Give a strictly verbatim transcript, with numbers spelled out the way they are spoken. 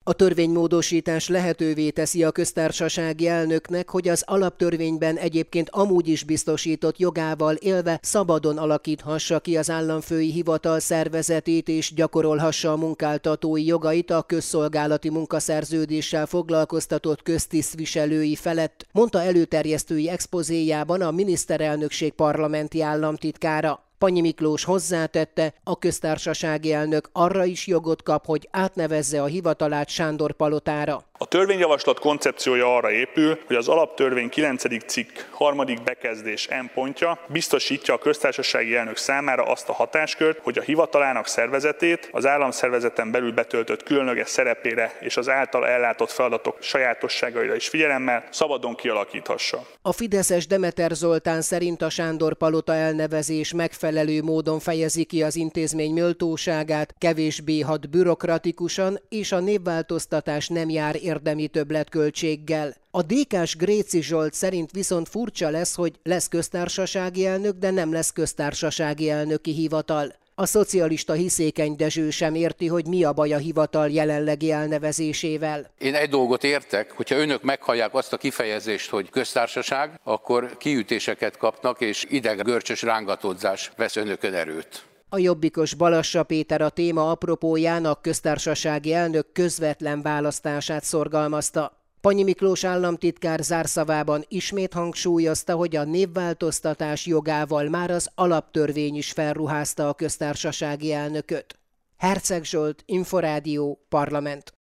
A törvénymódosítás lehetővé teszi a köztársasági elnöknek, hogy az alaptörvényben egyébként amúgy is biztosított jogával élve szabadon alakíthassa ki az államfői hivatal szervezetét és gyakorolhassa a munkáltatói jogait a közszolgálati munkaszerződéssel foglalkoztatott köztisztviselői felett, mondta előterjesztői expozéjában a miniszterelnökség parlamenti államtitkára. Pannyi Miklós hozzátette, a köztársasági elnök arra is jogot kap, hogy átnevezze a hivatalát Sándor palotára. A törvényjavaslat koncepciója arra épül, hogy az alaptörvény kilencedik cikk harmadik bekezdés M pontja biztosítja a köztársasági elnök számára azt a hatáskört, hogy a hivatalának szervezetét az államszervezeten belül betöltött különleges szerepére és az által ellátott feladatok sajátosságaira is figyelemmel szabadon kialakíthassa. A fideszes Demeter Zoltán szerint a Sándor palota elnevezés megfelelő módon fejezi ki az intézmény méltóságát, kevésbé hat bürokratikusan, és a névváltoztatás nem jár érdemi többletköltséggel. A dé ká-s Gréci Zsolt szerint viszont furcsa lesz, hogy lesz köztársasági elnök, de nem lesz köztársasági elnöki hivatal. A szocialista Hiszékeny Dezső sem érti, hogy mi a baj a hivatal jelenlegi elnevezésével. Én egy dolgot értek, hogyha önök meghallják azt a kifejezést, hogy köztársaság, akkor kiütéseket kapnak, és ideg-görcsös rángatódzás vesz önökön erőt. A jobbikos Balassa Péter a téma apropóján a köztársasági elnök közvetlen választását szorgalmazta. Pannyi Miklós államtitkár zárszavában ismét hangsúlyozta, hogy a névváltoztatás jogával már az alaptörvény is felruházta a köztársasági elnököt. Herceg Zsolt, Inforádió, Parlament.